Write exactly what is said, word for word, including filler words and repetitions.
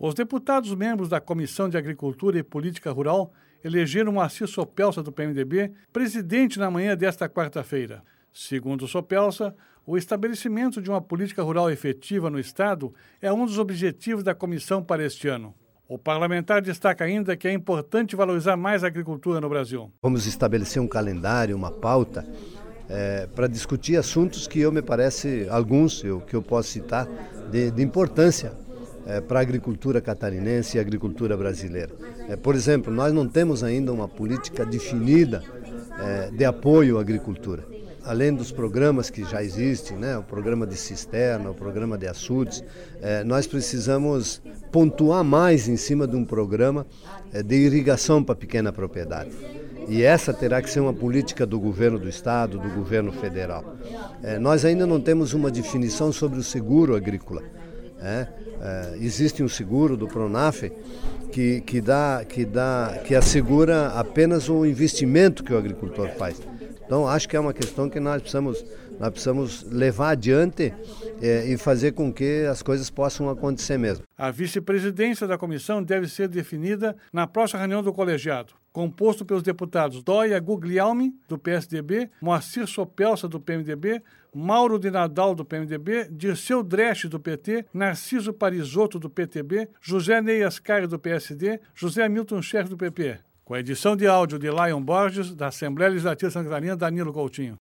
Os deputados membros da Comissão de Agricultura e Política Rural elegeram Moacir Sopelsa, do P M D B, presidente na manhã desta quarta-feira. Segundo Sopelsa, o estabelecimento de uma política rural efetiva no Estado é um dos objetivos da comissão para este ano. O parlamentar destaca ainda que é importante valorizar mais a agricultura no Brasil. Vamos estabelecer um calendário, uma pauta, é, para discutir assuntos que eu me parece, alguns eu, que eu posso citar, de, de importância é, para a agricultura catarinense e a agricultura brasileira. É, por exemplo, nós não temos ainda uma política definida é, de apoio à agricultura. Além dos programas que já existem, né, o programa de cisterna, o programa de açudes, eh, nós precisamos pontuar mais em cima de um programa eh, de irrigação para pequena propriedade. E essa terá que ser uma política do governo do Estado, do governo federal. Eh, nós ainda não temos uma definição sobre o seguro agrícola. Eh, eh, existe um seguro do Pronaf que, que, dá, que, dá, que assegura apenas o investimento que o agricultor faz. Então, acho que é uma questão que nós precisamos, nós precisamos levar adiante é, e fazer com que as coisas possam acontecer mesmo. A vice-presidência da comissão deve ser definida na próxima reunião do colegiado, composto pelos deputados Dóia Guglielmi, do P S D B, Moacir Sopelsa, do P M D B, Mauro de Nadal, do P M D B, Dirceu Dresch, do P T, Narciso Parisotto, do P T B, José Ney Ascari, do P S D, José Milton Scherf, do P P. Com a edição de áudio de Lion Borges, da Assembleia Legislativa de Santa Catarina, Danilo Coutinho.